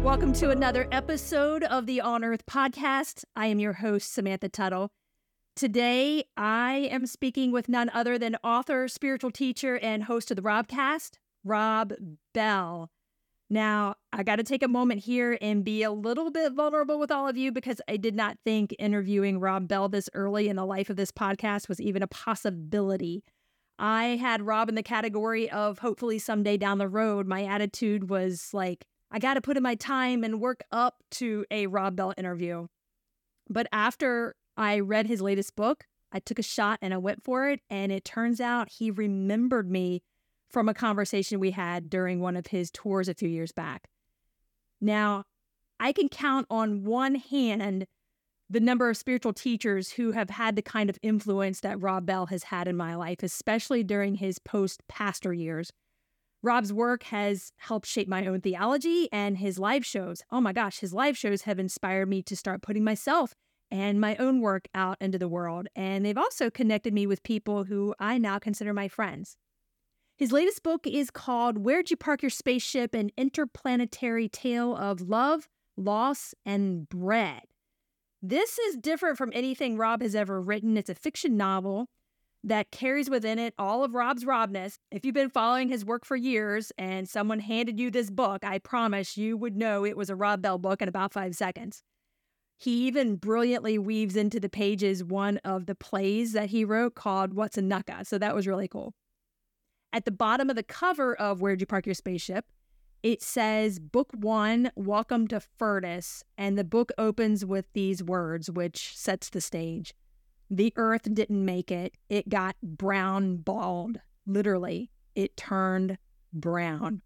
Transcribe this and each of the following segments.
Welcome to another episode of the On Earth podcast. I am your host, Samantha Tuttle. Today, I am speaking with none other than author, spiritual teacher, and host of the Robcast, Rob Bell. Now, I got to take a moment here and be a little bit vulnerable with all of you because I did not think interviewing Rob Bell this early in the life of this podcast was even a possibility. I had Rob in the category of hopefully someday down the road. My attitude was like, I got to put in my time and work up to a Rob Bell interview. But after I read his latest book, I took a shot and I went for it. And it turns out he remembered me from a conversation we had during one of his tours a few years back. Now, I can count on one hand the number of spiritual teachers who have had the kind of influence that Rob Bell has had in my life, especially during his post-pastor years. Rob's work has helped shape my own theology, and his live shows, oh my gosh, his live shows have inspired me to start putting myself and my own work out into the world. And they've also connected me with people who I now consider my friends. His latest book is called Where'd You Park Your Spaceship? An Interplanetary Tale of Love, Loss, and Bread. This is different from anything Rob has ever written. It's a fiction novel that carries within it all of Rob's Robness. If you've been following his work for years and someone handed you this book, I promise you would know it was a Rob Bell book in about 5 seconds. He even brilliantly weaves into the pages one of the plays that he wrote called What's a Nucka, so that was really cool. At the bottom of the cover of Where'd You Park Your Spaceship, it says, Book 1, Welcome to Furtis, and the book opens with these words, which sets the stage. The earth didn't make it. It got brown balled. Literally, it turned brown.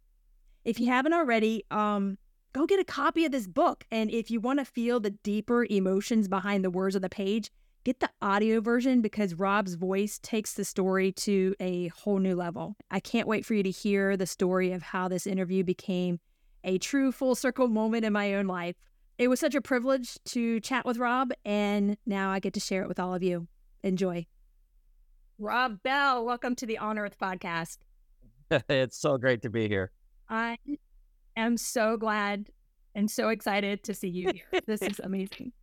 If you haven't already, go get a copy of this book. And if you want to feel the deeper emotions behind the words on the page, get the audio version because Rob's voice takes the story to a whole new level. I can't wait for you to hear the story of how this interview became a true full circle moment in my own life. It was such a privilege to chat with Rob, and now I get to share it with all of you. Enjoy. Rob Bell, welcome to the On Earth podcast. It's so great to be here. I am so glad and so excited to see you here. This is amazing.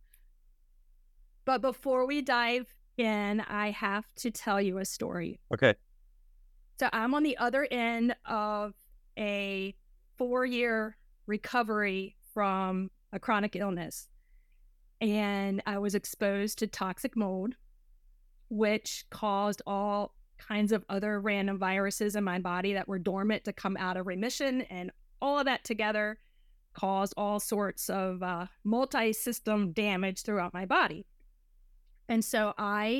But before we dive in, I have to tell you a story. Okay. So I'm on the other end of a 4-year recovery from a chronic illness. And I was exposed to toxic mold, which caused all kinds of other random viruses in my body that were dormant to come out of remission. And all of that together caused all sorts of multi-system damage throughout my body. And so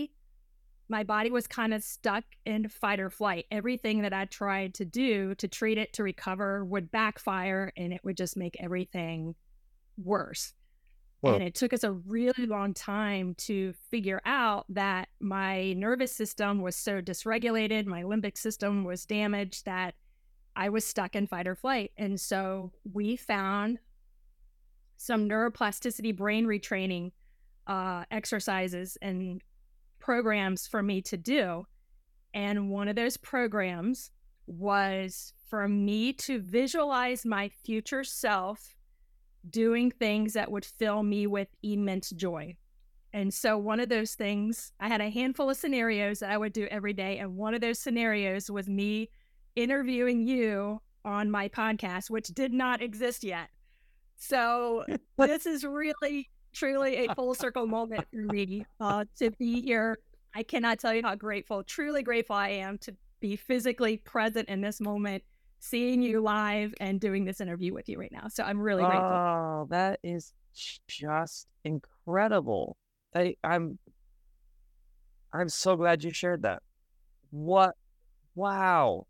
my body was kind of stuck in fight or flight. Everything that I tried to do to treat it, to recover, would backfire, and it would just make everything worse. Whoa. And it took us a really long time to figure out that my nervous system was so dysregulated, my limbic system was damaged, that I was stuck in fight or flight. And so we found some neuroplasticity brain retraining exercises and programs for me to do. And one of those programs was for me to visualize my future self doing things that would fill me with immense joy. And so one of those things, I had a handful of scenarios that I would do every day. And one of those scenarios was me interviewing you on my podcast, which did not exist yet. So this is really, truly a full circle moment for me to be here. I cannot tell you how truly grateful I am to be physically present in this moment, seeing you live and doing this interview with you right now. So I'm really grateful. Oh, that is just incredible. I'm so glad you shared that. What? Wow.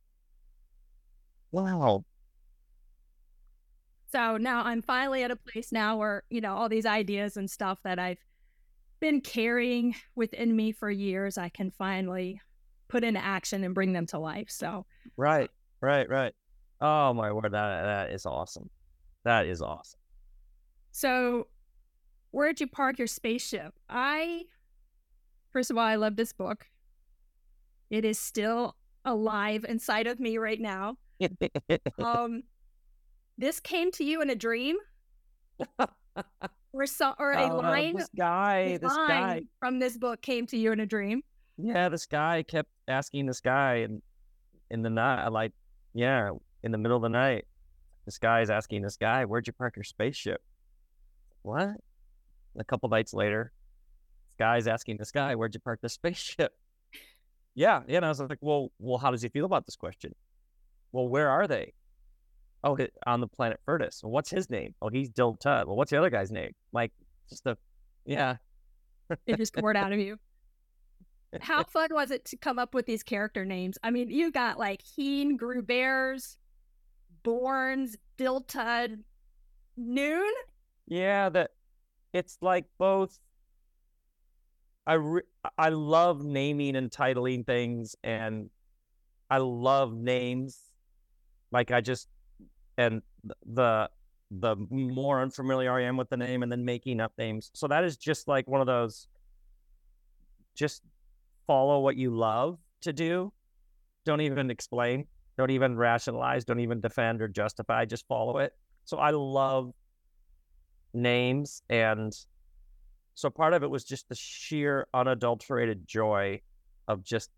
So now I'm finally at a place now where, all these ideas and stuff that I've been carrying within me for years, I can finally put into action and bring them to life. So Right. Oh my word, that is awesome. That is awesome. So Where'd You Park Your Spaceship? First of all, I love this book. It is still alive inside of me right now. this came to you in a dream? Or a line, this guy from this book came to you in a dream? Yeah, this guy kept asking this guy in the night, like, yeah, in the middle of the night, this guy is asking this guy, where'd you park your spaceship? What? And a couple nights later, this guy's asking this guy, where'd you park the spaceship? Yeah. And I was like, well, how does he feel about this question? Well, where are they? Oh, on the planet Furtus. Well, what's his name? Oh, he's Dill Tudd. Well, what's the other guy's name? Like, yeah. It just poured out of you. How fun was it to come up with these character names? I mean, you got like Heen, Gruber's, Bournes, Dill Tudd, Noon. Yeah, it's like both. I love naming and titling things, and I love names. Like and the more unfamiliar I am with the name, and then making up names. So that is just like one of those. Just follow what you love to do. Don't even explain. Don't even rationalize. Don't even defend or justify. Just follow it. So I love names, and so part of it was just the sheer unadulterated joy of just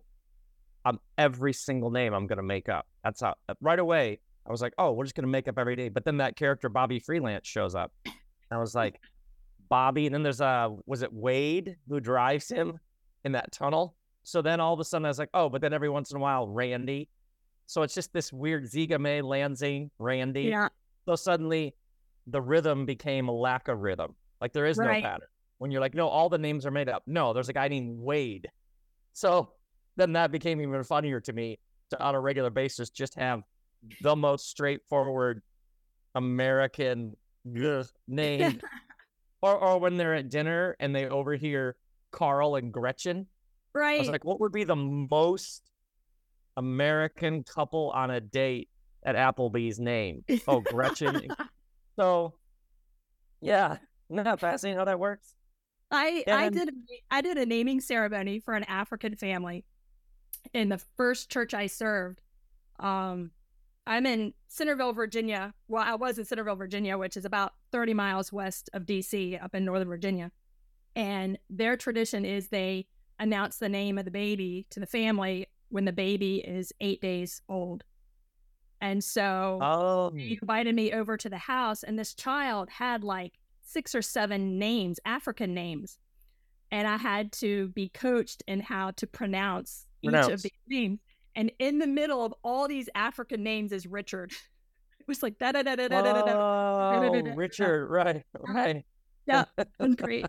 every single name I'm going to make up. That's how right away I was like, oh, we're just going to make up every day. But then that character Bobby Freelance shows up. I was like, Bobby, and then there's was it Wade who drives him in that tunnel? So then all of a sudden I was like, oh, but then every once in a while Randy. So it's just this weird Zigame, Lansing, Randy. Yeah. So suddenly the rhythm became a lack of rhythm. Like there is no pattern. When you're like, no, all the names are made up. No, there's a guy named Wade. So then that became even funnier to me to, on a regular basis, just have the most straightforward American name. or when they're at dinner and they overhear Carl and Gretchen. Right. I was like, what would be the most American couple on a date at Applebee's name? Oh, Gretchen. So, yeah. Isn't that fascinating how that works? I did a naming ceremony for an African family in the first church I served. I'm in Centerville, Virginia. Well, I was in Centerville, Virginia, which is about 30 miles west of DC, up in Northern Virginia. And their tradition is they announce the name of the baby to the family when the baby is 8 days old. And so they invited me over to the house, and this child had like 6 or 7 names, African names. And I had to be coached in how to pronounce each of these names. And in the middle of all these African names is Richard. It was like da da da da da da da. Oh, Richard, right. Yeah, it was great.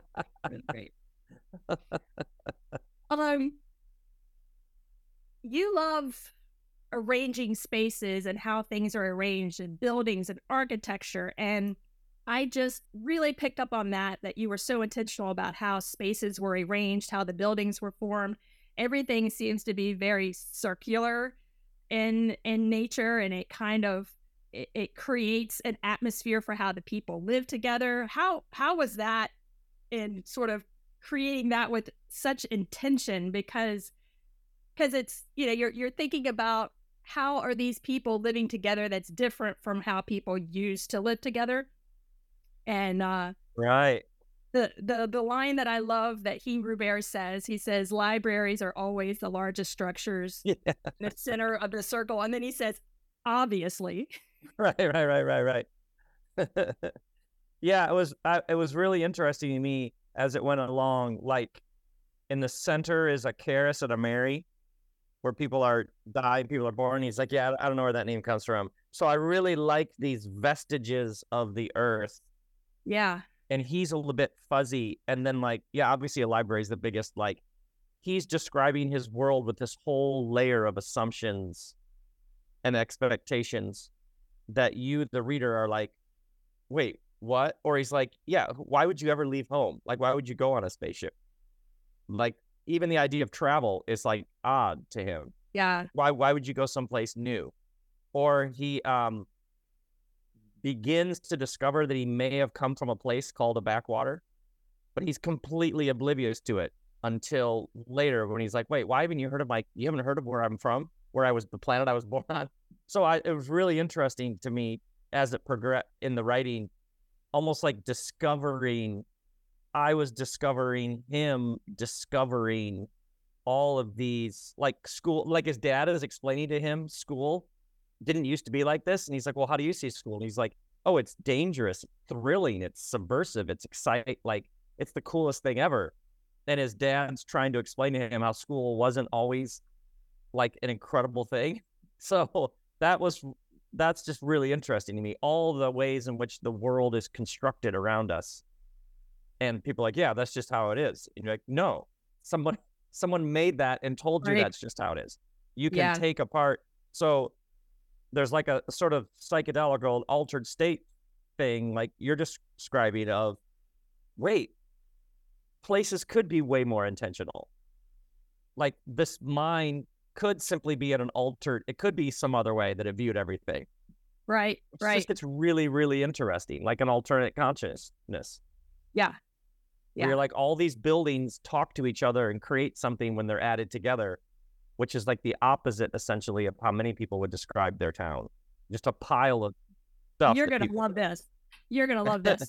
You love arranging spaces and how things are arranged in buildings and architecture, and I just really picked up on that you were so intentional about how spaces were arranged, how the buildings were formed. Everything seems to be very circular in nature, and it kind of it creates an atmosphere for how the people live together. How was that in sort of creating that with such intention? Because it's, you're thinking about how are these people living together that's different from how people used to live together. And right. The line that I love that Heen Gruber says, he says, libraries are always the largest structures in the center of the circle. And then he says, obviously. Right. Yeah, it was really interesting to me as it went along. Like in the center is a Caris and a Mary, where people are dying, people are born. He's like, yeah, I don't know where that name comes from. So I really like these vestiges of the earth. Yeah. And he's a little bit fuzzy. And then obviously a library is the biggest. Like he's describing his world with this whole layer of assumptions and expectations that you, the reader, are like, wait, what? Or he's like, yeah, why would you ever leave home? Like, why would you go on a spaceship? Like, even the idea of travel is like odd to him. Yeah. Why would you go someplace new? Or he begins to discover that he may have come from a place called a backwater, but he's completely oblivious to it until later when he's like, wait, why haven't you heard of you haven't heard of where I'm from, the planet I was born on? So it was really interesting to me as it progressed in the writing, almost like I was discovering him, discovering all of these, like school, like his dad is explaining to him, school didn't used to be like this. And he's like, well, how do you see school? And he's like, oh, it's dangerous, thrilling, it's subversive, it's exciting, like it's the coolest thing ever. And his dad's trying to explain to him how school wasn't always like an incredible thing. So that's just really interesting to me. All the ways in which the world is constructed around us. And people are like, yeah, that's just how it is. And you're like, no, someone made that and told you that's just how it is. You can take apart. So there's like a sort of psychedelic or altered state thing, like you're describing of, wait, places could be way more intentional. Like this mind could simply be at an altered, it could be some other way that it viewed everything. Right. It's really, really interesting, like an alternate consciousness. Yeah. Where you're like, all these buildings talk to each other and create something when they're added together, which is like the opposite, essentially, of how many people would describe their town. Just a pile of stuff. You're going to love this. You're going to love this.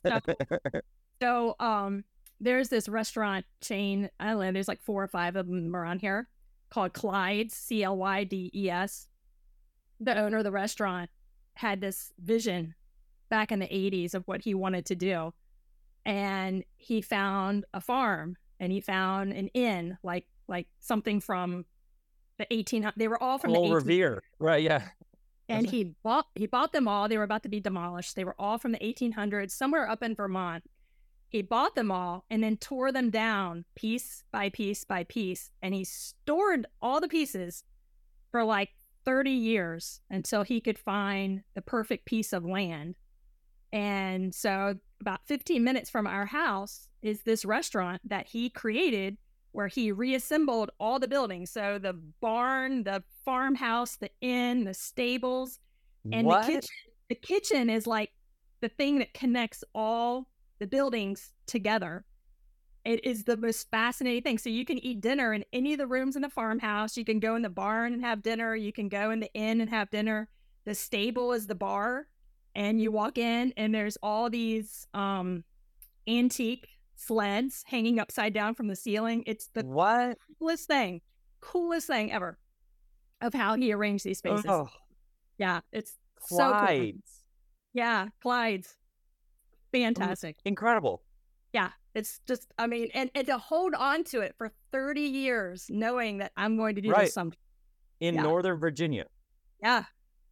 So, there's this restaurant chain, I don't know, there's like 4 or 5 of them around here, called Clyde's, Clydes. The owner of the restaurant had this vision back in the 80s of what he wanted to do. And he found a farm and he found an inn, like something from the 1800s. They were all from the 1800s. Revere, right? Yeah. And he bought them all. They were about to be demolished. They were all from the 1800s, somewhere up in Vermont. He bought them all and then tore them down piece by piece by piece. And he stored all the pieces for like 30 years until he could find the perfect piece of land. And so about 15 minutes from our house is this restaurant that he created, where he reassembled all the buildings. So the barn, the farmhouse, the inn, the stables, and the kitchen is like the thing that connects all the buildings together. It is the most fascinating thing. So you can eat dinner in any of the rooms in the farmhouse. You can go in the barn and have dinner. You can go in the inn and have dinner. The stable is the bar. And you walk in and there's all these antique sleds hanging upside down from the ceiling. It's the coolest thing ever of how he arranged these spaces. Oh. Yeah, it's Clyde's. So cool. Yeah, Clyde's. Fantastic. Incredible. Yeah, it's just, I mean, and to hold on to it for 30 years, knowing that I'm going to do this someday. In Northern Virginia. Yeah.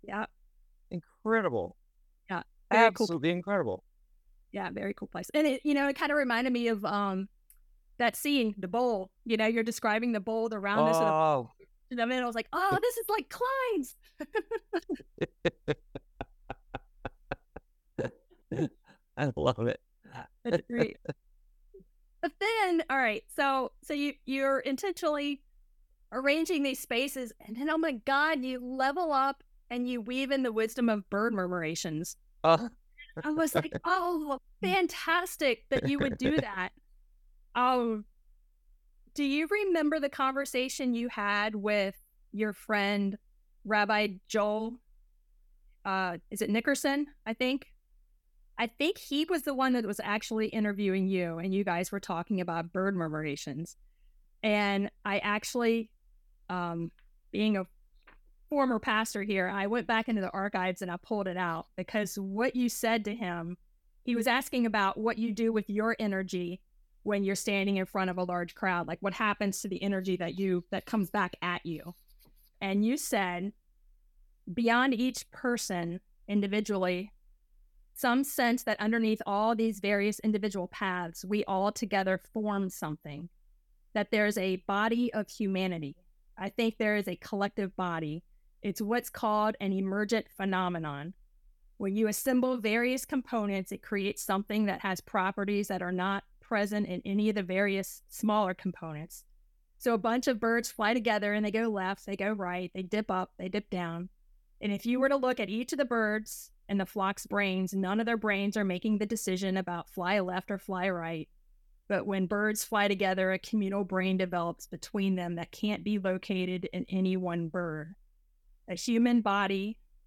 Incredible. Yeah. Absolutely cool. Incredible. Yeah, very cool place. And it kind of reminded me of that scene, the bowl. You're describing the bowl, the roundness of the bowl. And then I was like, oh, this is like Clyde's. I love it. That's great. But then, all right, so you're intentionally arranging these spaces, and then, oh my God, you level up and you weave in the wisdom of bird murmurations. I was like, oh, fantastic that you would do that. Do you remember the conversation you had with your friend, Rabbi Joel? Is it Nickerson, I think? I think he was the one that was actually interviewing you, and you guys were talking about bird murmurations. And I actually, being a former pastor here, I went back into the archives and I pulled it out, because what you said to him, he was asking about what you do with your energy when you're standing in front of a large crowd, like what happens to the energy that comes back at you. And you said, beyond each person individually, some sense that underneath all these various individual paths, we all together form something, that there's a body of humanity. I think there is a collective body. It's what's called an emergent phenomenon. When you assemble various components, it creates something that has properties that are not present in any of the various smaller components. So a bunch of birds fly together and they go left, they go right, they dip up, they dip down. And if you were to look at each of the birds and the flock's brains, none of their brains are making the decision about fly left or fly right. But when birds fly together, a communal brain develops between them that can't be located in any one bird. A human body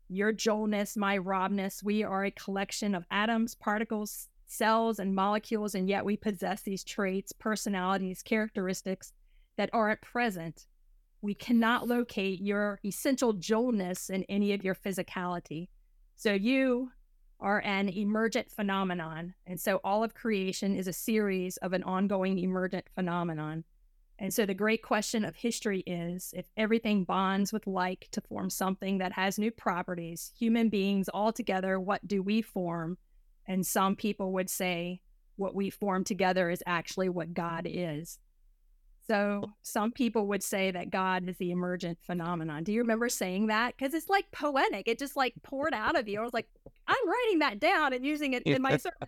Your Joelness, my Robness. We are a collection of atoms, particles, cells, and molecules, and yet we possess these traits, personalities, characteristics that aren't present. We cannot locate your essential Joelness in any of your physicality. So you are an emergent phenomenon. And so all of creation is a series of an ongoing emergent phenomenon. And so the great question of history is, if everything bonds with like to form something that has new properties, human beings all together, what do we form? And some people would say what we form together is actually what God is. So some people would say that God is the emergent phenomenon. Do you remember saying that? Because it's like poetic. It just like poured out of you. I was like, I'm writing that down and using it in my sermon.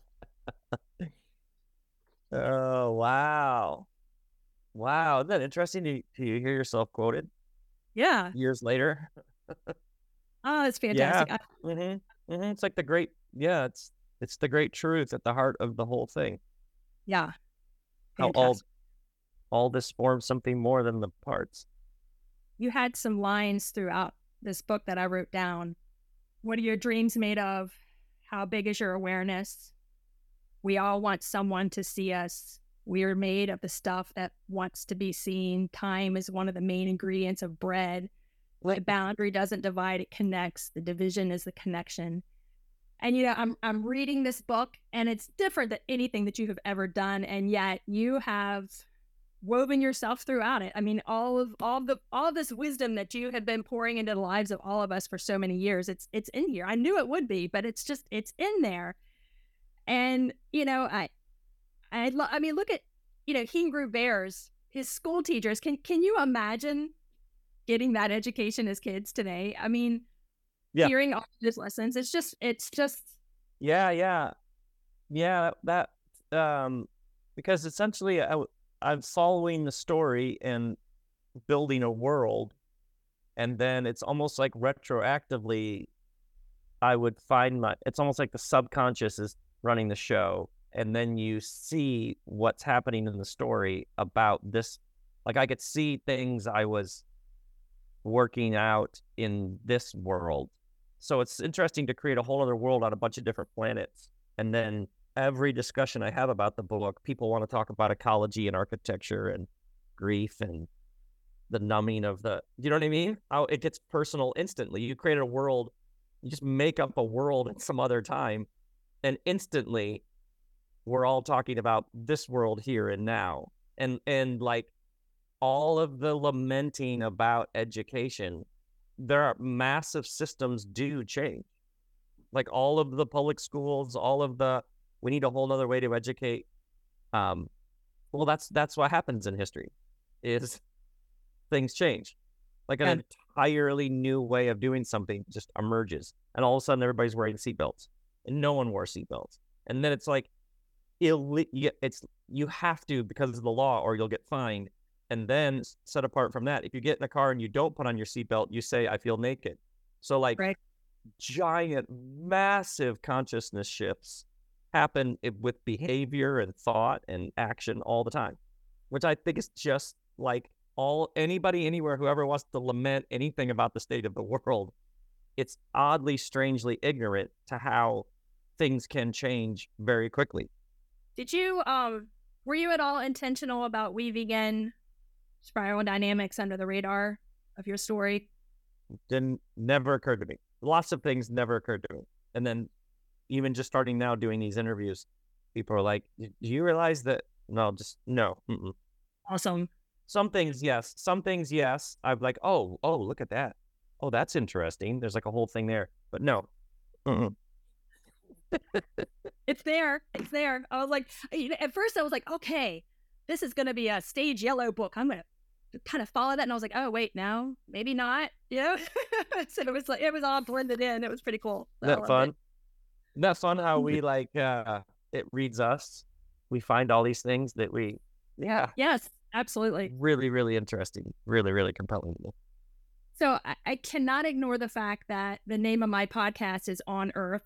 Oh, wow. Wow. Isn't that interesting? Do you hear yourself quoted Yeah. years later? Oh, it's fantastic. Yeah. It's like the great, it's the great truth at the heart of the whole thing. Yeah. How all this forms something more than the parts. You had some lines throughout this book that I wrote down. What are your dreams made of? How big is your awareness? We all want someone to see us. We are made of the stuff that wants to be seen. Time is one of the main ingredients of bread. The boundary doesn't divide, it connects. The division is the connection. And, you know, I'm reading this book, and it's different than anything that you have ever done. And yet you have woven yourself throughout it. I mean, all of this wisdom that you have been pouring into the lives of all of us for so many years, it's in here. I knew it would be, but it's in there. And, you know, I mean, look at, you know, He Grew Bears, his school teachers. Can you imagine getting that education as kids today? I mean, hearing all these lessons, it's just. Yeah. That because essentially I'm following the story and building a world, and then it's almost like retroactively I would find it's almost like the subconscious is running the show, and then you see what's happening in the story about this. Like I could see things I was working out in this world. So it's interesting to create a whole other world on a bunch of different planets. And then every discussion I have about the book, people want to talk about ecology and architecture and grief and the numbing of you know what I mean? How it gets personal instantly. You create a world, you just make up a world at some other time, and instantly we're all talking about this world here and now. And like all of the lamenting about education, there are massive systems do change. Like all of the public schools, we need a whole nother way to educate. Well, that's what happens in history, is things change. Like an entirely new way of doing something just emerges, and all of a sudden everybody's wearing seatbelts, and no one wore seatbelts. And then it's like, you have to because of the law, or you'll get fined. And then set apart from that, if you get in a car and you don't put on your seatbelt, you say, I feel naked. So like giant, massive consciousness shifts happen with behavior and thought and action all the time, which I think is just like anybody, anywhere, whoever wants to lament anything about the state of the world, it's oddly, strangely ignorant to how things can change very quickly. Did you, were you at all intentional about weaving in spiral dynamics under the radar of your story? Never occurred to me. Lots of things never occurred to me. And then even just starting now doing these interviews, people are like, do you realize that? No, just no. Mm-mm. Awesome. Some things, yes. Some things, yes. I'm like, oh, look at that. Oh, that's interesting. There's like a whole thing there. But no. Mm-mm. It's there. I was like, at first I was like, okay, this is going to be a stage yellow book. I'm going to kind of follow that. And I was like, oh, wait, no, maybe not. You know? So it was all blended in. It was pretty cool. Isn't that fun? Isn't that fun how we like, it reads us. We find all these things that Yes, absolutely. Really, really interesting. Really, really compelling. So I cannot ignore the fact that the name of my podcast is On Earth.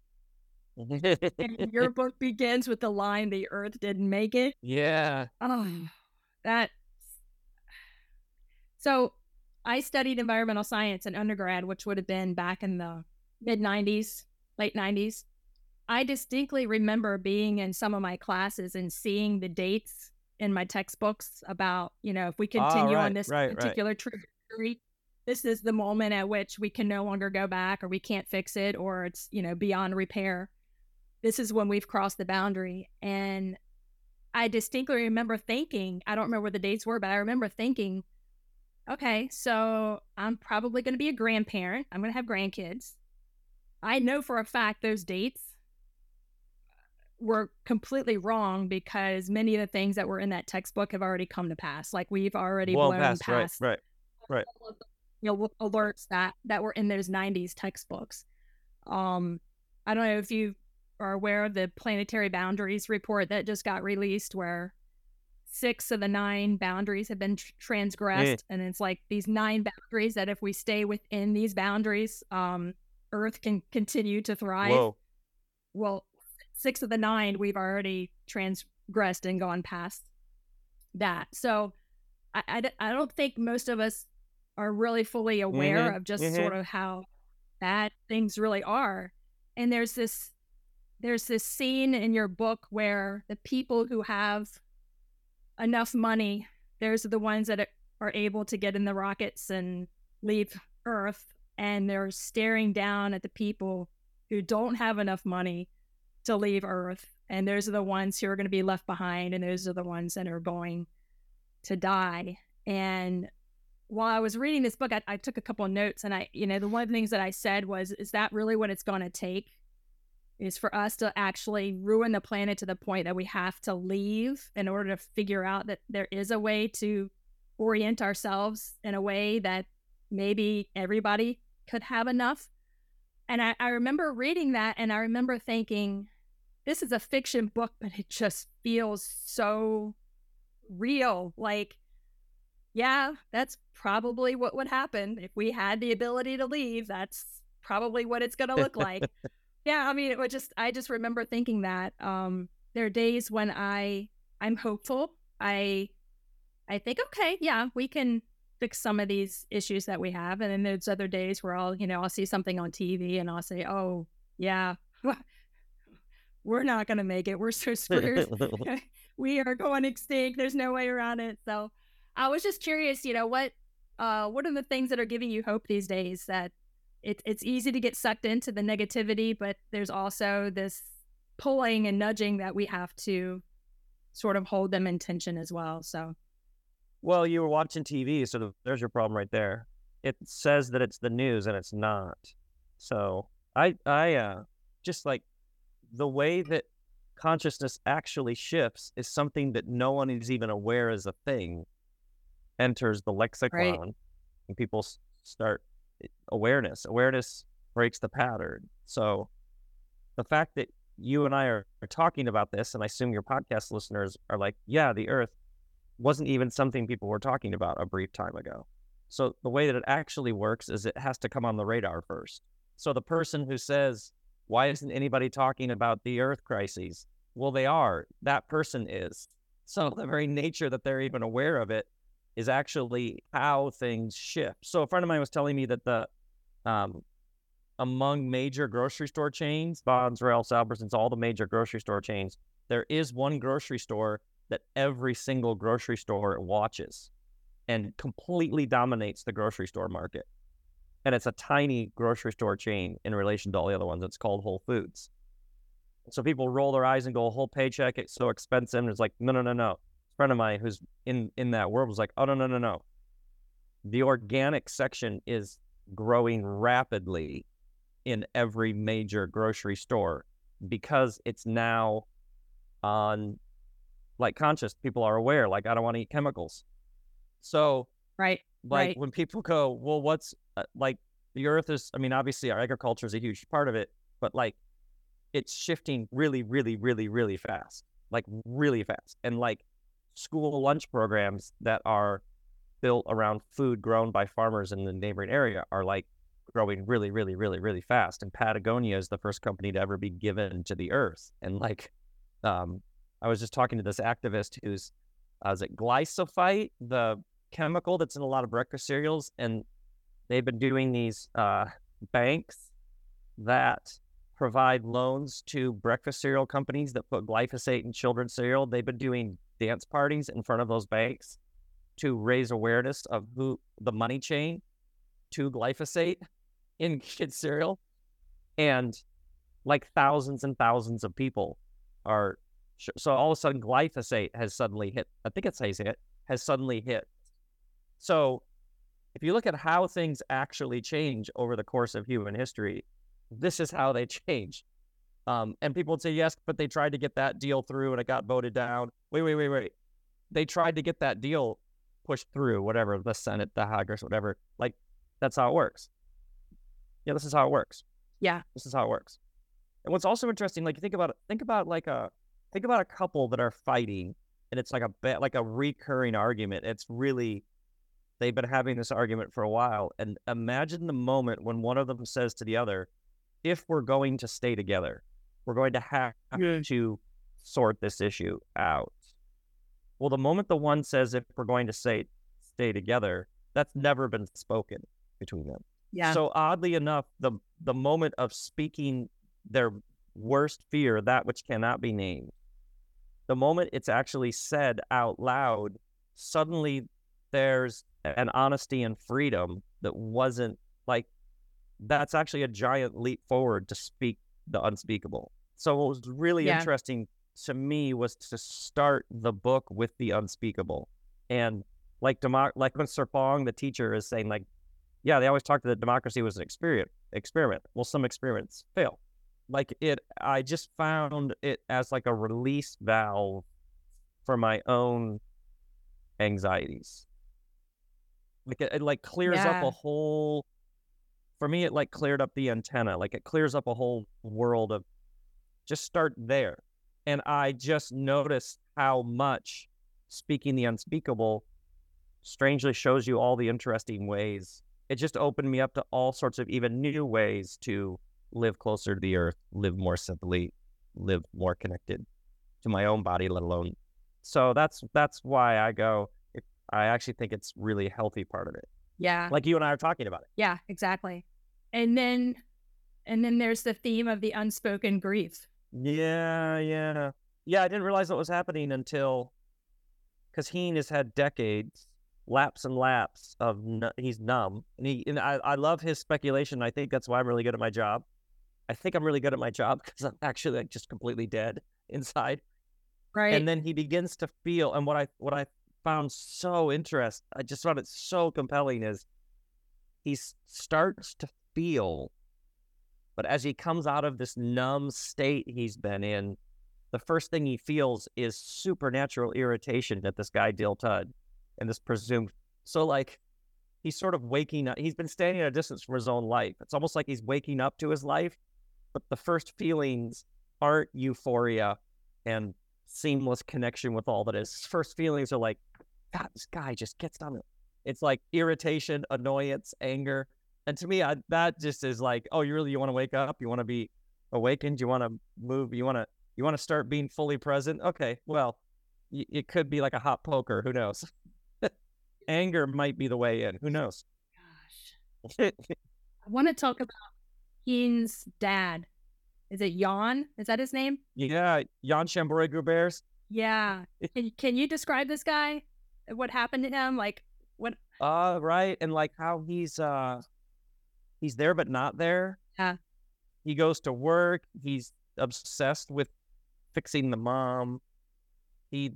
And your book begins with the line, the earth didn't make it. Yeah. Oh, so I studied environmental science in undergrad, which would have been back in the mid 90s, late 90s. I distinctly remember being in some of my classes and seeing the dates in my textbooks about, if we continue on this particular trajectory, this is the moment at which we can no longer go back, or we can't fix it, or it's, beyond repair. This is when we've crossed the boundary. And I distinctly remember thinking, I don't remember what the dates were, but I remember thinking, okay, so I'm probably going to be a grandparent. I'm going to have grandkids. I know for a fact those dates were completely wrong, because many of the things that were in that textbook have already come to pass. Like, we've already blown past right. Alerts that were in those 90s textbooks. I don't know if you are aware of the Planetary Boundaries report that just got released, where 6 of the 9 boundaries have been transgressed. And it's like these 9 boundaries that if we stay within these boundaries, Earth can continue to thrive. Whoa. Well, 6 of the 9 we've already transgressed and gone past that. So I don't think most of us are really fully aware of just sort of how bad things really are. And there's this scene in your book where the people who have enough money, there's the ones that are able to get in the rockets and leave Earth, and they're staring down at the people who don't have enough money to leave Earth. And those are the ones who are going to be left behind, and those are the ones that are going to die. And while I was reading this book, I took a couple of notes, and the one of the things that I said was, is that really what it's going to take? Is for us to actually ruin the planet to the point that we have to leave in order to figure out that there is a way to orient ourselves in a way that maybe everybody could have enough. And I remember reading that, and I remember thinking, this is a fiction book, but it just feels so real. Like, yeah, that's probably what would happen if we had the ability to leave. That's probably what it's going to look like. Yeah, I mean, I just remember thinking that. There are days when I'm hopeful. I think, okay, yeah, we can fix some of these issues that we have. And then there's other days where I'll see something on TV and I'll say, oh, yeah, we're not going to make it. We're so screwed. We are going extinct. There's no way around it. So I was just curious, what are the things that are giving you hope these days? That it's easy to get sucked into the negativity, but there's also this pulling and nudging that we have to sort of hold them in tension as well. So, well, you were watching TV, so there's your problem right there. It says that it's the news, and it's not. So I just like the way that consciousness actually shifts is something that no one is even aware is a thing. Enters the lexicon, and people start awareness breaks the pattern. So the fact that you and I are talking about this, and I assume your podcast listeners are like, yeah, the Earth wasn't even something people were talking about a brief time ago. So the way that it actually works is it has to come on the radar first. So the person who says, why isn't anybody talking about the Earth crises? Well, they are. That person is. So the very nature that they're even aware of it is actually how things shift. So a friend of mine was telling me that among major grocery store chains, Bonds, Ralphs, Albertsons, all the major grocery store chains, there is one grocery store that every single grocery store watches and completely dominates the grocery store market. And it's a tiny grocery store chain in relation to all the other ones. It's called Whole Foods. So people roll their eyes and go, a whole paycheck, it's so expensive. And it's like, no. A friend of mine who's in that world was like, oh, no. The organic section is growing rapidly in every major grocery store because it's now on, like, conscious. People are aware, like, I don't want to eat chemicals. So, when people go, well, what's, like, the Earth is, I mean, obviously our agriculture is a huge part of it, but, like, it's shifting really, really, really, really fast, like, really fast. And, like, school lunch programs that are built around food grown by farmers in the neighboring area are, like, growing really, really, really, really fast. And Patagonia is the first company to ever be given to the Earth. And, like, I was just talking to this activist who's, is it Glyphosate, the chemical that's in a lot of breakfast cereals, and they've been doing these banks that provide loans to breakfast cereal companies that put glyphosate in children's cereal. They've been doing dance parties in front of those banks to raise awareness of the money chain to glyphosate in kids' cereal. And like thousands and thousands of people are, so all of a sudden glyphosate has suddenly hit. I think it's how you say it, has suddenly hit. So if you look at how things actually change over the course of human history, this is how they change. And people would say, yes, but they tried to get that deal through and it got voted down. Wait. They tried to get that deal pushed through, whatever, the Senate, the Congress, whatever. Like, that's how it works. Yeah, this is how it works. Yeah. This is how it works. And what's also interesting, like, think about a couple that are fighting, and it's like a recurring argument. It's really, they've been having this argument for a while. And imagine the moment when one of them says to the other, if we're going to stay together, we're going to have to sort this issue out. Well, the moment the one says, if we're going to stay together, that's never been spoken between them. Yeah. So oddly enough, the moment of speaking their worst fear, that which cannot be named, the moment it's actually said out loud, suddenly there's an honesty and freedom that wasn't, like, that's actually a giant leap forward to speak the unspeakable. So what was really interesting to me was to start the book with the unspeakable. And like when Serpong, the teacher, is saying, like, yeah, they always talked that democracy was an experiment. Well, some experiments fail. Like I just found it as like a release valve for my own anxieties. Like it like clears up a whole, for me, it like cleared up the antenna. Like it clears up a whole world of, just start there. And I just noticed how much speaking the unspeakable strangely shows you all the interesting ways. It just opened me up to all sorts of even new ways to live closer to the earth, live more simply, live more connected to my own body, let alone. So that's why I actually think it's really a healthy part of it. Yeah. Like you and I are talking about it. Yeah, exactly. And then there's the theme of the unspoken grief. Yeah. I didn't realize what was happening until, because Heen has had decades, laps and laps of he's numb, and I love his speculation. I think that's why I'm really good at my job. I think I'm really good at my job because I'm actually like just completely dead inside. Right. And then he begins to feel, and what I found so interesting, I just found it so compelling, is he starts to feel, but as he comes out of this numb state he's been in, the first thing he feels is supernatural irritation at this guy Dill Tud and this presumed. So like he's sort of waking up. He's been standing at a distance from his own life. It's almost like he's waking up to his life, but the first feelings aren't euphoria and seamless connection with all that is. His first feelings are like, God, this guy just gets on it. It's like irritation, annoyance, anger. And to me, that just is like, oh, you want to wake up? You want to be awakened? You want to move? You want to start being fully present? Okay, well, it could be like a hot poker. Who knows? Anger might be the way in. Who knows? Gosh. I want to talk about Heen's dad. Is it Jan? Is that his name? Yeah, Jan Shamboy-Gubears. Yeah. Can you describe this guy? What happened to him? Like what? Right, and like how he's there but not there. Yeah. He goes to work. He's obsessed with fixing the mom. He's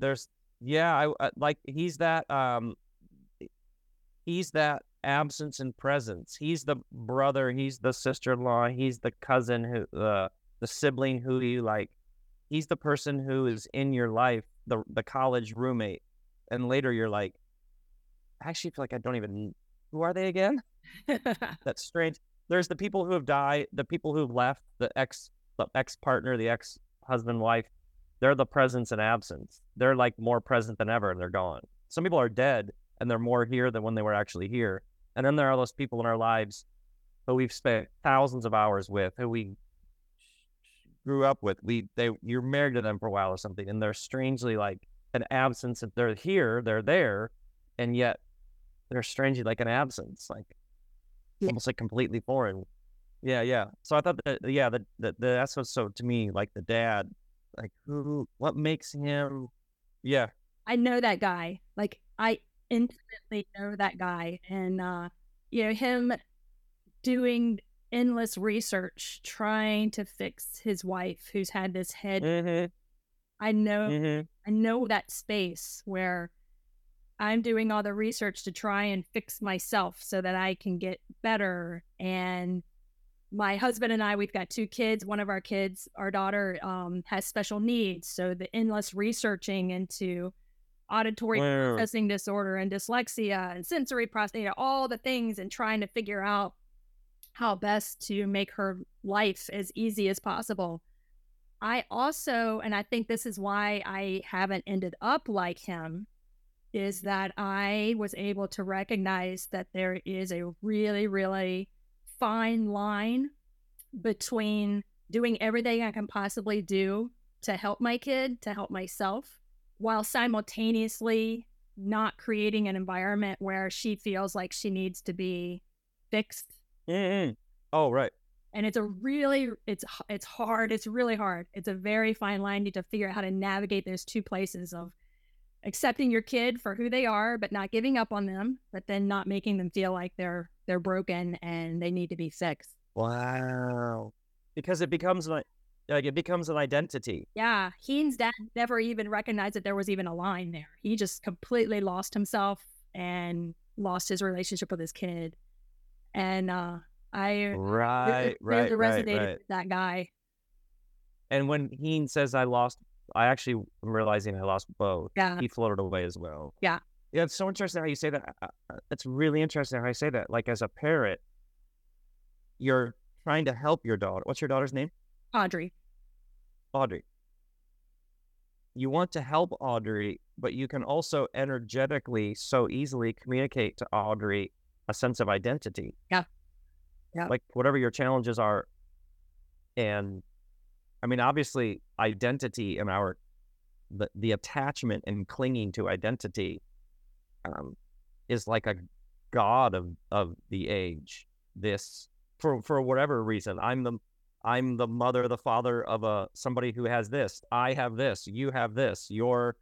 that absence and presence. He's the brother. He's the sister-in-law. He's the cousin who the sibling who you like. He's the person who is in your life, the college roommate, and later you're like, I actually feel like I don't even. Who are they again? That's strange. There's the people who have died, the people who've left, the ex-partner, the ex-husband, wife. They're the presence and absence. They're like more present than ever, and they're gone. Some people are dead, and they're more here than when they were actually here. And then there are those people in our lives who we've spent thousands of hours with, who we grew up with. You're married to them for a while or something, and they're strangely like an absence. If they're here, they're there, and yet they're strangely like an absence, like Yeah. almost like completely foreign. Yeah. So I thought that's what's so to me like the dad, like what makes him, yeah. I know that guy. Like, I intimately know that guy. And, him doing endless research, trying to fix his wife who's had this head. Mm-hmm. I know Mm-hmm. I know that space where I'm doing all the research to try and fix myself so that I can get better. And my husband and I, we've got 2 kids. One of our kids, our daughter, has special needs. So the endless researching into auditory processing disorder and dyslexia and sensory processing, all the things, and trying to figure out how best to make her life as easy as possible. I also, and I think this is why I haven't ended up like him, is that I was able to recognize that there is a really, really fine line between doing everything I can possibly do to help my kid, to help myself, while simultaneously not creating an environment where she feels like she needs to be fixed. Mm-hmm. Oh, right. And it's hard. It's really hard. It's a very fine line. You need to figure out how to navigate those 2 places of accepting your kid for who they are, but not giving up on them, but then not making them feel like they're broken and they need to be fixed. Wow. Because it becomes an identity. Yeah, Heen's dad never even recognized that there was even a line there. He just completely lost himself and lost his relationship with his kid. And I Right. resonated with that guy. And when Heen says I actually am realizing I lost both. Yeah. He floated away as well. Yeah. Yeah, it's so interesting how you say that. It's really interesting how you say that. Like as a parent, you're trying to help your daughter. What's your daughter's name? Audrey. You want to help Audrey, but you can also energetically so easily communicate to Audrey a sense of identity. Yeah. Like whatever your challenges are. And I mean, obviously identity and the attachment and clinging to identity is like a god of the age. This for whatever reason, I'm the mother, the father of somebody who has this. I have this. You have this. You're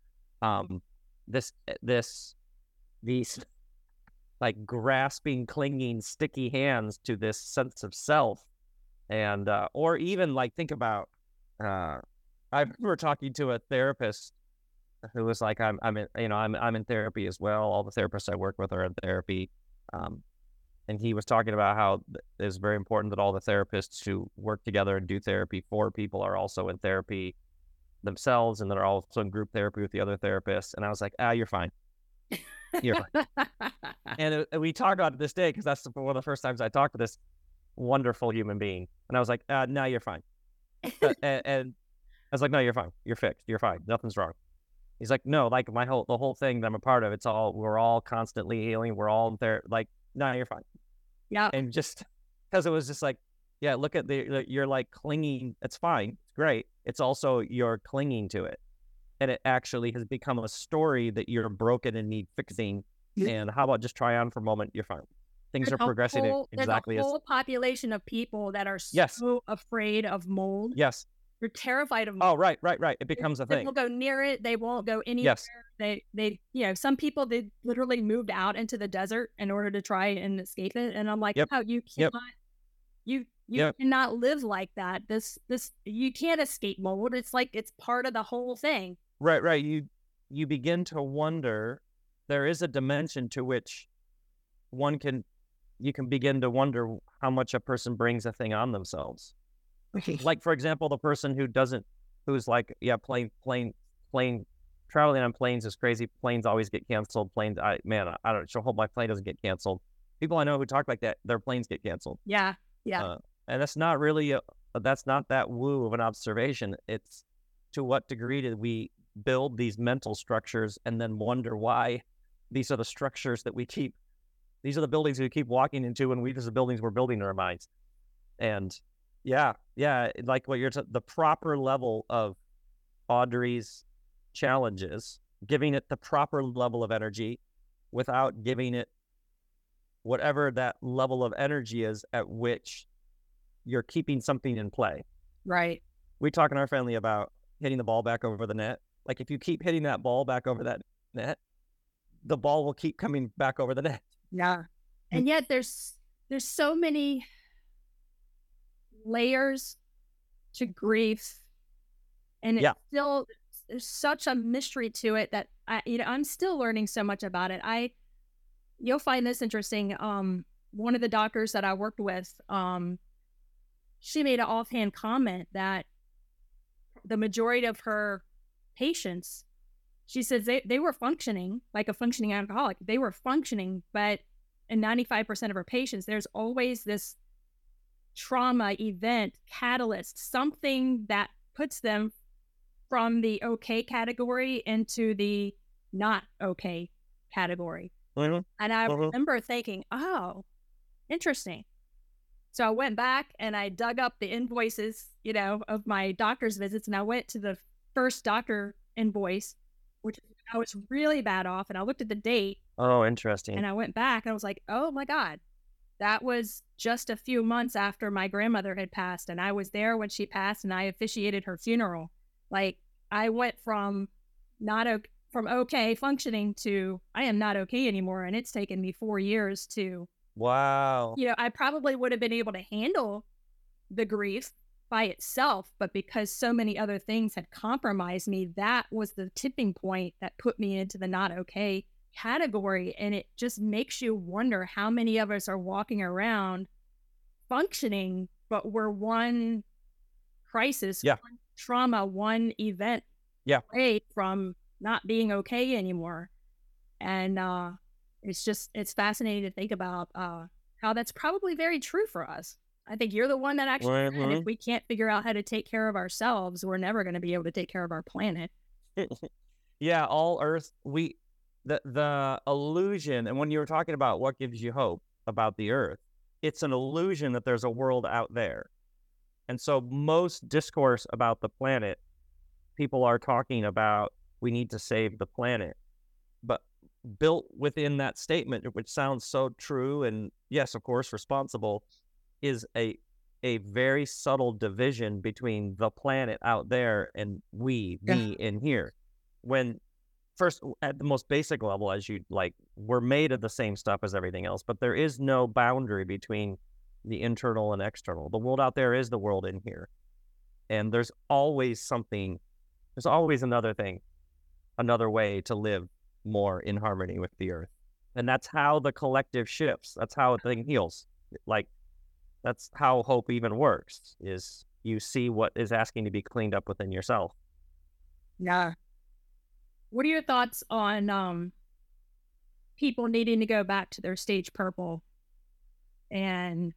these like grasping, clinging, sticky hands to this sense of self, and or even like think about. I remember talking to a therapist who was like, I'm in therapy as well. All the therapists I work with are in therapy. And he was talking about how it's very important that all the therapists who work together and do therapy for people are also in therapy themselves, and that are also in group therapy with the other therapists. And I was like, you're fine. You're fine. And we talked about it this day because that's one of the first times I talked to this wonderful human being. And I was like, no, you're fine. And I was like, no, you're fine. You're fixed. You're fine. Nothing's wrong. He's like, no, like the whole thing that I'm a part of, we're all constantly healing. We're all there. Like, no, you're fine. Yeah. And just because it was just like, yeah, look at you're like clinging. It's fine. It's great. It's also you're clinging to it. And it actually has become a story that you're broken and need fixing. Yeah. And how about just try on for a moment? You're fine. Things are progressing exactly as... There's a whole population of people that are so afraid of mold. Yes. They're terrified of mold. Oh, right. It becomes a thing. They won't go near it. They won't go anywhere. Yes. They some people, they literally moved out into the desert in order to try and escape it. And I'm like, no, you cannot, you cannot live like that. You can't escape mold. It's like, it's part of the whole thing. Right. You begin to wonder, there is a dimension to which you can begin to wonder how much a person brings a thing on themselves. Like, for example, the person who's like, plane traveling on planes is crazy. Planes always get canceled. I don't hope my plane doesn't get canceled. People I know who talk like that, their planes get canceled. Yeah. And that's not really that's not that woo of an observation. It's to what degree did we build these mental structures and then wonder why these are the structures that these are the buildings we keep walking into, and these are the buildings we're building in our minds. And yeah, like what the proper level of Audrey's challenges, giving it the proper level of energy without giving it whatever that level of energy is at which you're keeping something in play. Right. We talk in our family about hitting the ball back over the net. Like if you keep hitting that ball back over that net, the ball will keep coming back over the net. Yeah. And yet there's so many layers to grief, and it's still, there's such a mystery to it that I'm still learning so much about it. You'll find this interesting. One of the doctors that I worked with, she made an offhand comment that the majority of her patients, she says they were functioning like a functioning alcoholic. They were functioning, but in 95% of her patients, there's always this trauma event, catalyst, something that puts them from the okay category into the not okay category. Mm-hmm. And I remember thinking, oh, interesting. So I went back and I dug up the invoices, of my doctor's visits, and I went to the first doctor invoice, which I was really bad off, and I looked at the date. Oh, interesting. And I went back and I was like, oh my God, that was just a few months after my grandmother had passed, and I was there when she passed, and I officiated her funeral. Like, I went from okay functioning to I am not okay anymore, and it's taken me 4 years to. Wow. I probably would have been able to handle the grief by itself, but because so many other things had compromised me, that was the tipping point that put me into the not okay category. And it just makes you wonder how many of us are walking around functioning, but we're one crisis, one trauma, one event away from not being okay anymore. And it's fascinating to think about how that's probably very true for us. I think you're the one that actually said, if we can't figure out how to take care of ourselves, we're never going to be able to take care of our planet. Yeah, all Earth, the illusion, and when you were talking about what gives you hope about the Earth, it's an illusion that there's a world out there. And so most discourse about the planet, people are talking about we need to save the planet. But built within that statement, which sounds so true and yes, of course, responsible, is a very subtle division between the planet out there and me in here. When first, at the most basic level, as you like, we're made of the same stuff as everything else, but there is no boundary between the internal and external. The world out there is the world in here. And there's always another thing, another way to live more in harmony with the Earth. And that's how the collective shifts. That's how a thing heals. Like, that's how hope even works, is you see what is asking to be cleaned up within yourself. Yeah. What are your thoughts on people needing to go back to their stage purple and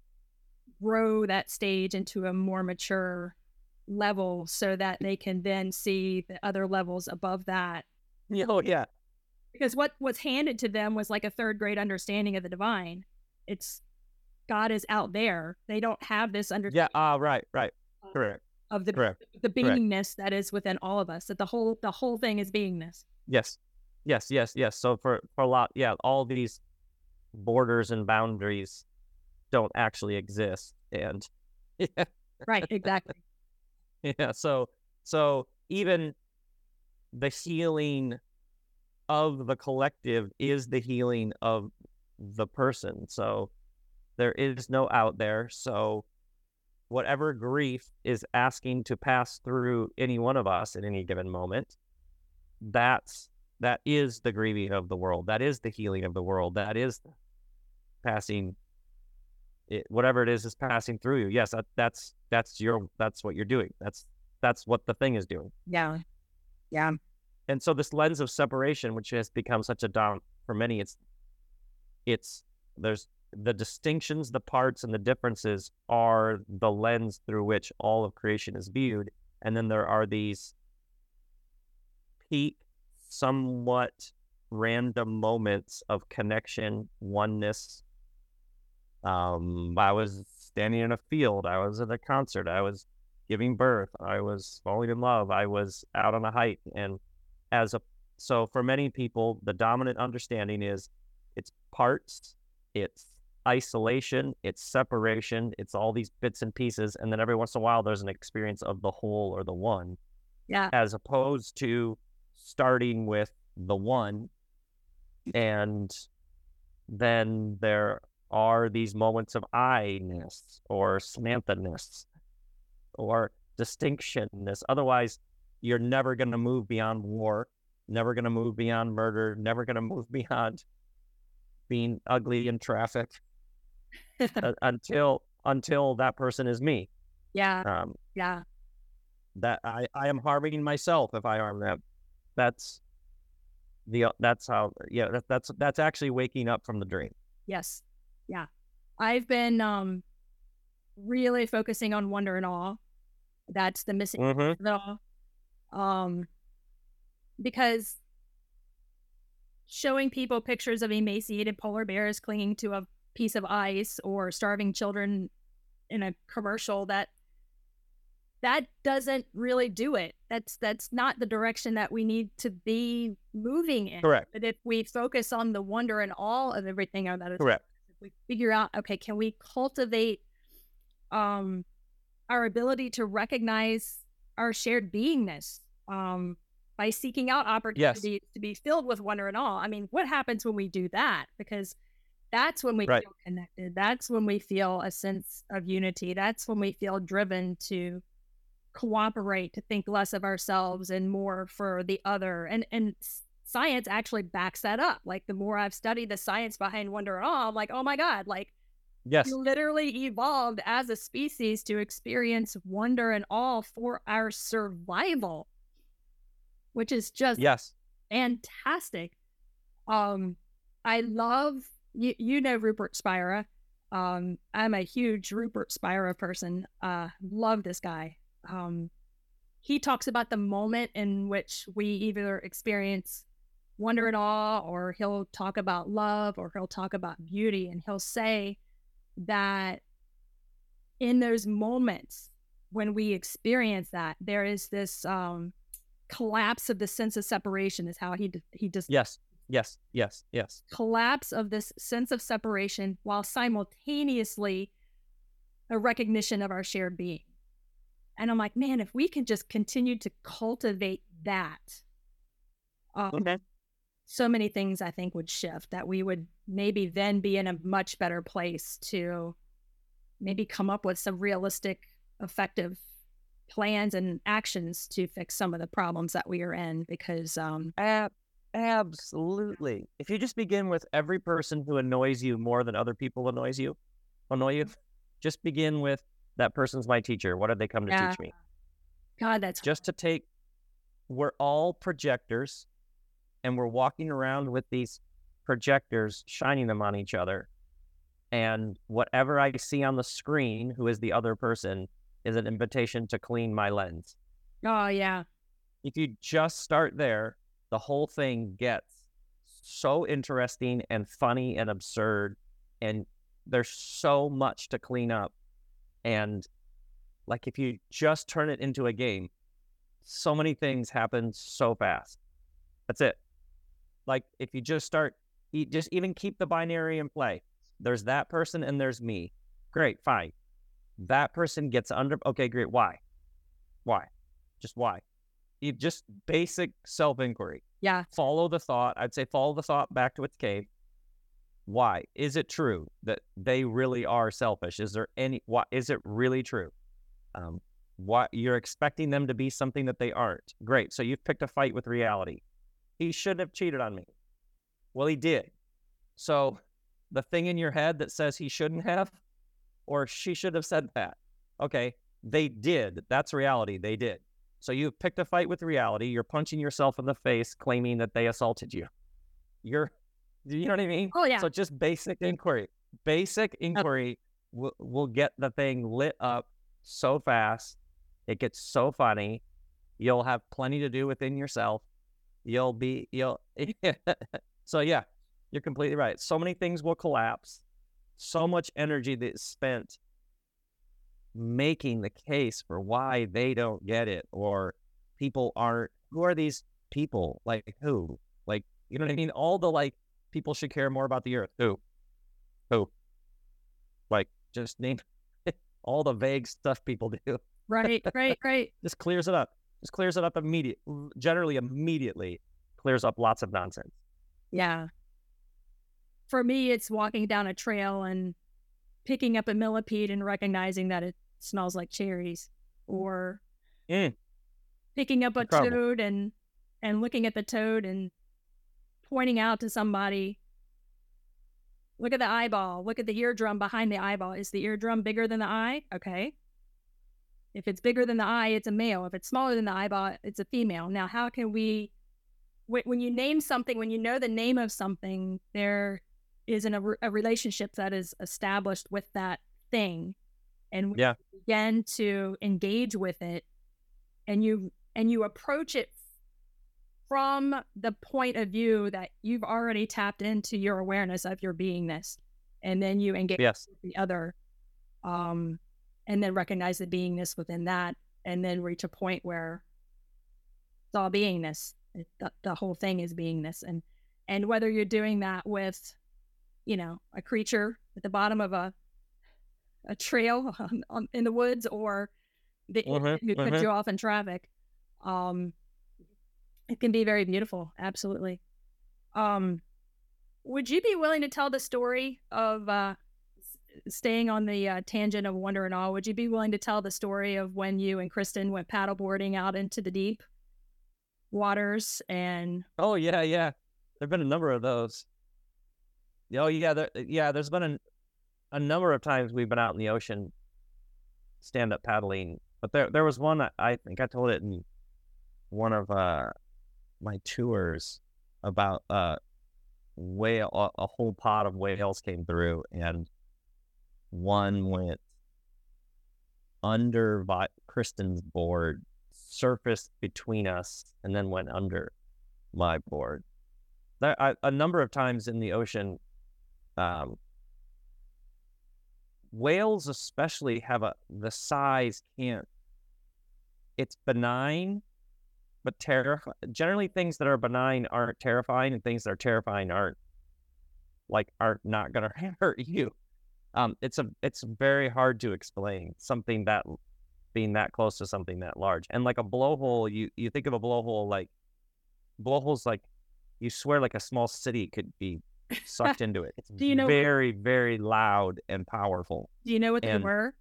grow that stage into a more mature level so that they can then see the other levels above that? Oh, yeah. Because what was handed to them was like a third grade understanding of the divine. It's God is out there. They don't have this understanding. Yeah. Right. Correct. Of the beingness that is within all of us. That the whole thing is beingness. Yes. So for a lot, all these borders and boundaries don't actually exist, and right, exactly. Yeah. So even the healing of the collective is the healing of the person. So there is no out there. So whatever grief is asking to pass through any one of us at any given moment, that is the grieving of the world. That is the healing of the world. That is passing it, whatever it is passing through you. Yes, that's what you're doing. That's what the thing is doing. Yeah. And so this lens of separation, which has become such a down for many, there's the distinctions, the parts, and the differences are the lens through which all of creation is viewed. And then there are these peak, somewhat random moments of connection, oneness. I was standing in a field. I was at a concert. I was giving birth. I was falling in love. I was out on a hike. And so for many people, the dominant understanding is it's parts it's isolation, it's separation, it's all these bits and pieces, and then every once in a while there's an experience of the whole or the one, Yeah. as opposed to starting with the one, and then there are these moments of I-ness or Samantha-ness or distinction-ness. Otherwise, you're never going to move beyond war, never going to move beyond murder, never going to move beyond being ugly in traffic until that person is me. Yeah. Yeah. That I am harming myself if I harm them. That's how. Yeah, that's actually waking up from the dream. Yes. Yeah. I've been really focusing on wonder and awe. That's the missing piece of it all. Because showing people pictures of emaciated polar bears clinging to a piece of ice or starving children in a commercial, that doesn't really do it. That's not the direction that we need to be moving in. Correct. But if we focus on the wonder and awe of everything that is, correct. If we figure out, okay, can we cultivate our ability to recognize our shared beingness by seeking out opportunities to be filled with wonder and awe? I mean, what happens when we do that? Because that's when we feel connected. That's when we feel a sense of unity. That's when we feel driven to cooperate, to think less of ourselves and more for the other. And science actually backs that up. Like, the more I've studied the science behind wonder and awe, I'm like, oh my God, like, we literally evolved as a species to experience wonder and awe for our survival, which is just fantastic. I love, you know, Rupert Spira. I'm a huge Rupert Spira person. Love this guy. He talks about the moment in which we either experience wonder and awe, or he'll talk about love, or he'll talk about beauty. And he'll say that in those moments when we experience that, there is this collapse of the sense of separation, is how he does. Yes. Collapse of this sense of separation, while simultaneously a recognition of our shared being. And I'm like, man, if we can just continue to cultivate that, so many things I think would shift, that we would maybe then be in a much better place to maybe come up with some realistic, effective plans and actions to fix some of the problems that we are in. Because absolutely, if you just begin with every person who annoys you more than other people annoy you, just begin with, that person's my teacher. What did they come to teach me? God, that's just to we're all projectors, and we're walking around with these projectors, shining them on each other. And whatever I see on the screen, who is the other person, is an invitation to clean my lens. Oh, yeah. If you just start there, the whole thing gets so interesting and funny and absurd. And there's so much to clean up. And like, if you just turn it into a game, so many things happen so fast. That's it. Like, if you just start, just even keep the binary in play. There's that person and there's me. Great, fine. That person gets under, okay, great. Why? Just why? Just basic self-inquiry. Yeah. Follow the thought. I'd say follow the thought back to its cave. Why? Is it true that they really are selfish? Is it really true? What you're expecting them to be something that they aren't. Great. So you've picked a fight with reality. He shouldn't have cheated on me. Well, he did. So the thing in your head that says he shouldn't have, or she should have said that. Okay, they did. That's reality. They did. So you've picked a fight with reality. You're punching yourself in the face, claiming that they assaulted you. You know what I mean? Oh, yeah. So just basic inquiry. Basic inquiry will get the thing lit up so fast. It gets so funny. You'll have plenty to do within yourself. So yeah, you're completely right. So many things will collapse. So much energy that's spent making the case for why they don't get it, or people aren't. Who are these people? Like, who? Like, you know what I mean? All the, like, people should care more about the earth. Who? Oh, like just name all the vague stuff people do. Right. Just clears it up. Generally immediately clears up lots of nonsense. Yeah. For me, it's walking down a trail and picking up a millipede and recognizing that it smells like cherries, or picking up a Incredible. toad and looking at the toad and pointing out to somebody, look at the eyeball, look at the eardrum behind the eyeball. Is the eardrum bigger than the eye? Okay. If it's bigger than the eye, it's a male. If it's smaller than the eyeball, it's a female. Now, how can we, when you name something, when you know the name of something, there is a relationship that is established with that thing. And when you begin to engage with it, and you approach it from the point of view that you've already tapped into your awareness of your beingness, and then you engage with the other, and then recognize the beingness within that, and then reach a point where it's all beingness. The whole thing is beingness. And whether you're doing that with, a creature at the bottom of a trail in the woods, or who cuts you off in traffic, it can be very beautiful. Absolutely. Would you be willing to tell the story of, staying on the tangent of wonder and awe? Would you be willing to tell the story of when you and Kristen went paddleboarding out into the deep waters? And oh yeah, there've been a number of those. Oh yeah, there's been a number of times we've been out in the ocean, stand up paddling. But there was one, I think I told it in one of my tours, about a whole pod of whales came through, and one went under Kristen's board, surfaced between us, and then went under my board. A number of times in the ocean, whales especially have the size it's benign, but terrifying. Generally, things that are benign aren't terrifying, and things that are terrifying aren't not going to hurt you. It's very hard to explain something that being that close to something that large. And like a blowhole, you think of a blowhole, blowholes, you swear like a small city could be sucked into it. It's very, very loud and powerful. Do you know what they were?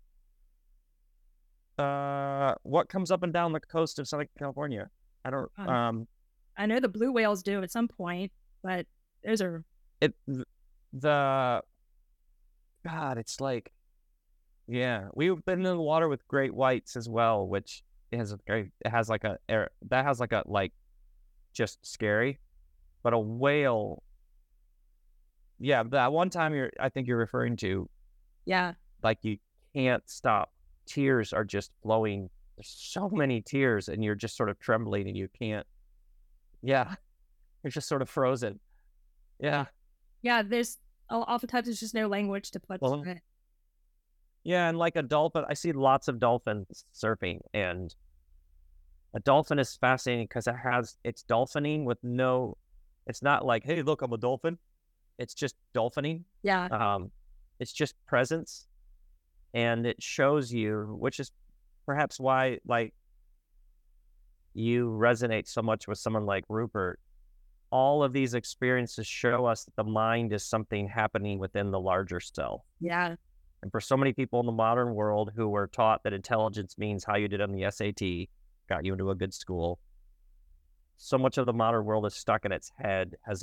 What comes up and down the coast of Southern California? I don't. I know the blue whales do at some point, but those are God. It's we've been in the water with great whites as well, which has just scary, but a whale. Yeah, that one time I think you're referring to. Yeah. You can't stop. Tears are just flowing. There's so many tears, and you're just sort of trembling, and you can't. Yeah, you're just sort of frozen. Yeah. Yeah, oftentimes there's just no language to put to it. Yeah, and like a dolphin, I see lots of dolphins surfing, and a dolphin is fascinating because it's dolphining with it's not like, hey, look, I'm a dolphin. It's just dolphining. Yeah. It's just presence. And it shows you, which is perhaps why, you resonate so much with someone like Rupert. All of these experiences show us that the mind is something happening within the larger self. Yeah. And for so many people in the modern world who were taught that intelligence means how you did on the SAT, got you into a good school, so much of the modern world is stuck in its head, has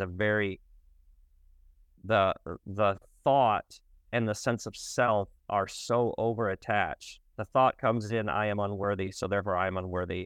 the thought and the sense of self are so over-attached. The thought comes in, I am unworthy, so therefore I am unworthy.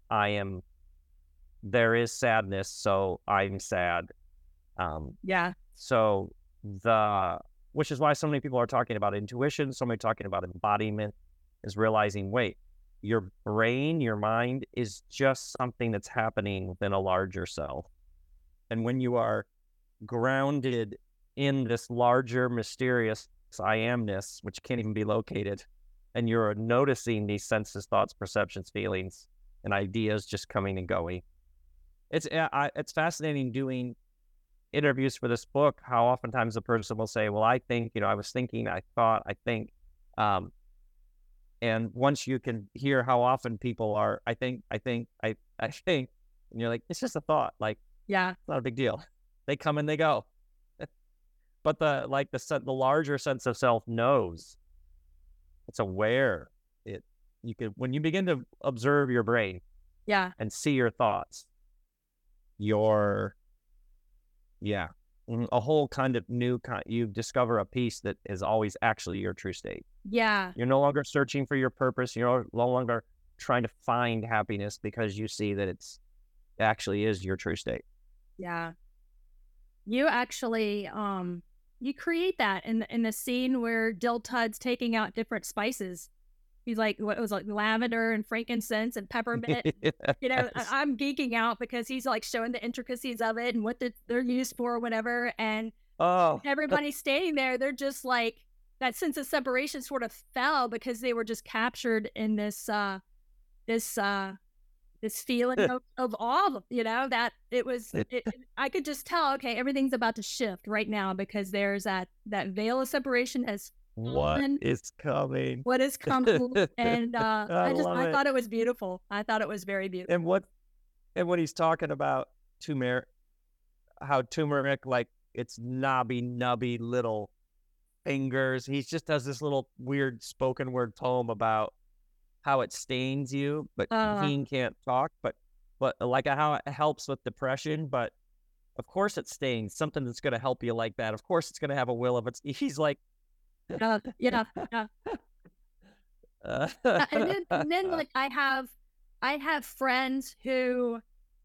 There is sadness, so I'm sad. Yeah. So which is why so many people are talking about intuition, so many talking about embodiment, is realizing, wait, your brain, your mind is just something that's happening within a larger self. And when you are grounded in this larger, mysterious I amness, which can't even be located, and you're noticing these senses, thoughts, perceptions, feelings, and ideas just coming and going. It's fascinating doing interviews for this book, how oftentimes a person will say, well, I think, I was thinking, I thought, I think. And once you can hear how often people are, I think, I think, and you're like, it's just a thought. Like, Yeah. it's not a big deal. They come and they go. But the larger sense of self knows. It's aware. When you begin to observe your brain, Yeah. and see your thoughts, a whole kind of new kind. You discover a piece that is always actually your true state. Yeah. You're no longer searching for your purpose. You're no longer trying to find happiness because you see that it's actually is your true state. Yeah. You actually, you create that in the scene where Dill Tudd's taking out different spices. He's like, what was like lavender and frankincense and peppermint. I'm geeking out because he's like showing the intricacies of it and what they're used for or whatever. And everybody's standing there. They're just like, that sense of separation sort of fell because they were just captured in this feeling of awe, that it was, I could just tell, okay, everything's about to shift right now because there's that veil of separation has fallen. What is coming? What is coming? And I thought it was beautiful. I thought it was very beautiful. And when he's talking about how turmeric, like it's nubby little fingers, he just does this little weird spoken word poem about how it stains you, but he can't talk, but like how it helps with depression, but of course it stains something that's going to help you like that. Of course it's going to have a will of its. He's like, yeah. And then like I have friends who,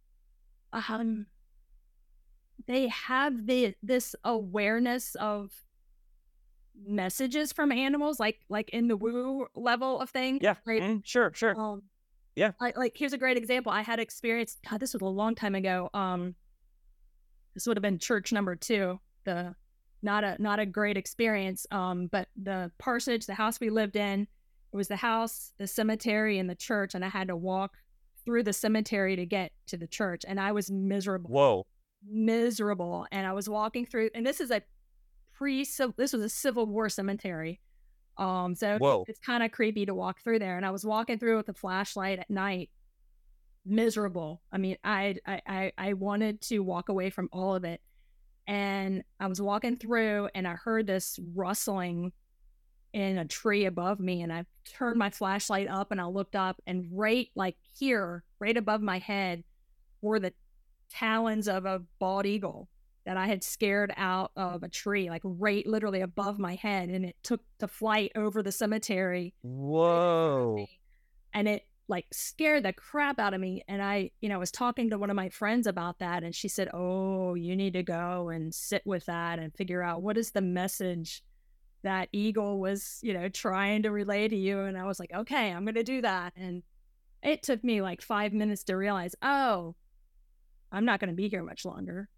they have this awareness of messages from animals, like in the woo level of things. Yeah, right? Sure. Yeah. Here's a great example. I had experienced, God, this was a long time ago. This would have been church number 2. Not a great experience. But the parsonage, the house we lived in, it was the house, the cemetery, and the church, and I had to walk through the cemetery to get to the church, and I was miserable. Whoa. Miserable. And I was walking through, and this was a Civil War cemetery. So Whoa. It's kind of creepy to walk through there. And I was walking through with a flashlight at night, miserable. I mean, I wanted to walk away from all of it. And I was walking through and I heard this rustling in a tree above me. And I turned my flashlight up and I looked up, and right above my head were the talons of a bald eagle that I had scared out of a tree, like right literally above my head. And it took to flight over the cemetery. Whoa. And it like scared the crap out of me. And I was talking to one of my friends about that. And she said, oh, you need to go and sit with that and figure out what is the message that eagle was, trying to relay to you. And I was like, okay, I'm going to do that. And it took me like 5 minutes to realize, oh, I'm not going to be here much longer.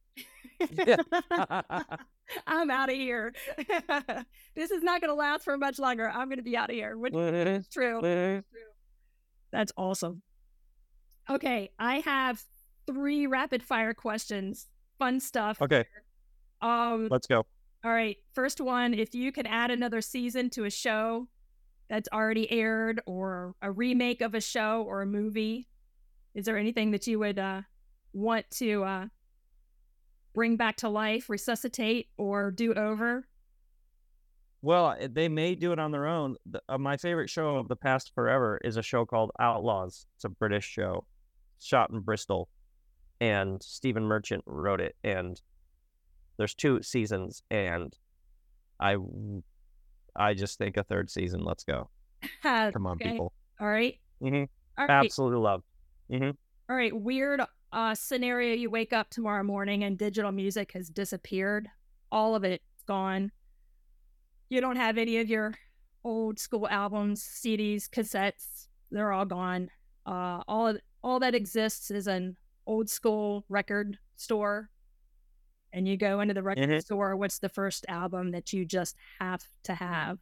I'm out of here. This is not going to last for much longer. I'm going to be out of here, which is true. That's awesome. Okay, I have 3 rapid fire questions. Fun stuff. Okay. Let's go. All right. First one, if you could add another season to a show that's already aired, or a remake of a show or a movie, is there anything that you would want to bring back to life, resuscitate, or do over? Well, they may do it on their own. My favorite show of the past forever is a show called Outlaws. It's a British show shot in Bristol, and Stephen Merchant wrote it, and there's 2 seasons, and I just think a 3rd season. Let's go. Come on, people. All right. Mm-hmm. All right. Absolutely love. Mm-hmm. All right. Weird scenario. You wake up tomorrow morning and digital music has disappeared. All of it's gone. You don't have any of your old school albums, CDs, cassettes. They're all gone. All that exists is an old school record store. And you go into the record store. What's the first album that you just have to have?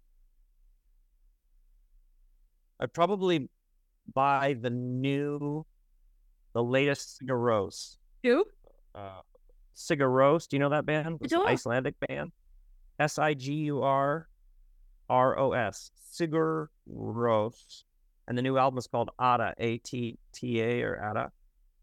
I'd probably buy the latest Sigur Rós. Who? Sigur Rós. Do you know that band? It's an Sure. Icelandic band. Sigurros. Sigur Rós. And the new album is called Ada, A-T-T-A or Ada.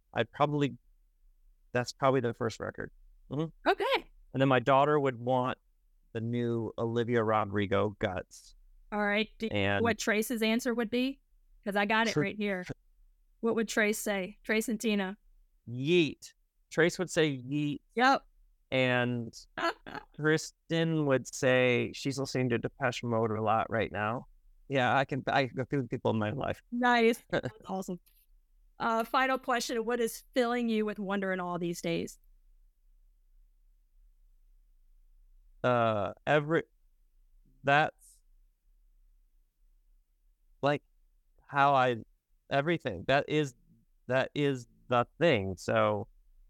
That's probably the first record. Mm-hmm. Okay. And then my daughter would want the new Olivia Rodrigo, Guts. All right. And what Trace's answer would be? Because I got it right here. What would Trace say? Trace and Tina. Yeet. Trace would say yeet. Yep. And Kristen would say she's listening to Depeche Mode a lot right now. Yeah, I go through people in my life. Nice. That's awesome. Final question. What is filling you with wonder in all these days? That's like how everything. That is the thing. So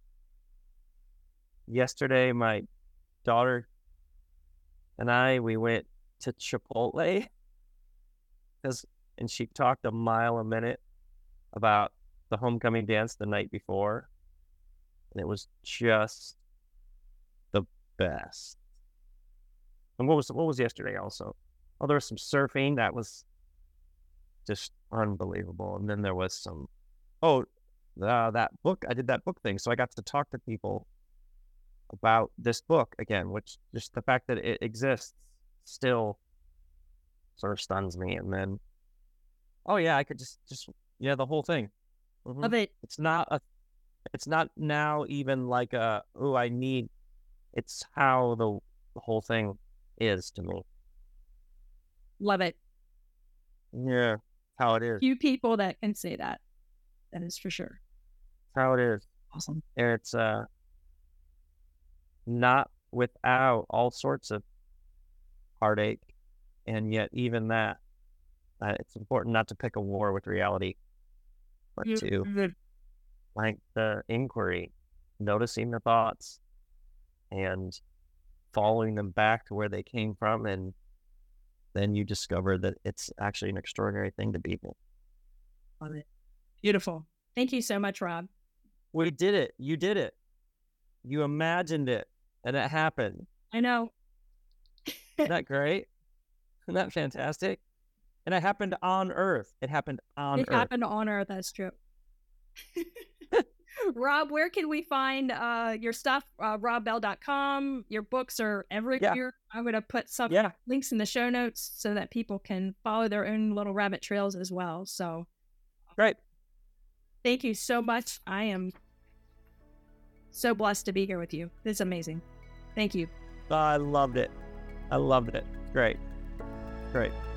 yesterday, my daughter and we went to Chipotle and she talked a mile a minute about the homecoming dance the night before, and it was just the best. And what was yesterday also? Oh, there was some surfing that was just unbelievable, and then there was some that book. I did that book thing, so I got to talk to people about this book again, which just the fact that it exists still sort of stuns me. And then, oh yeah, I could just the whole thing. Mm-hmm. Love it. It's not now even like it's how the whole thing is to me. Love it. Yeah, how it is. Few people that can say that. That is for sure. How it is. Awesome. And it's not without all sorts of heartache, and yet even that, it's important not to pick a war with reality, but to like the inquiry, noticing the thoughts and following them back to where they came from, and then you discover that it's actually an extraordinary thing to be here. Love it. Beautiful. Thank you so much, Rob. We did it. You did it. You imagined it, and it happened. I know. Isn't that great? Isn't that fantastic? And it happened on Earth. It happened on Earth. It happened on Earth. That's true. Rob, where can we find your stuff? robbell.com. Your books are everywhere. Yeah. I'm going to put some links in the show notes so that people can follow their own little rabbit trails as well. So, great. Thank you so much. I am so blessed to be here with you. This is amazing. Thank you. I loved it. Great.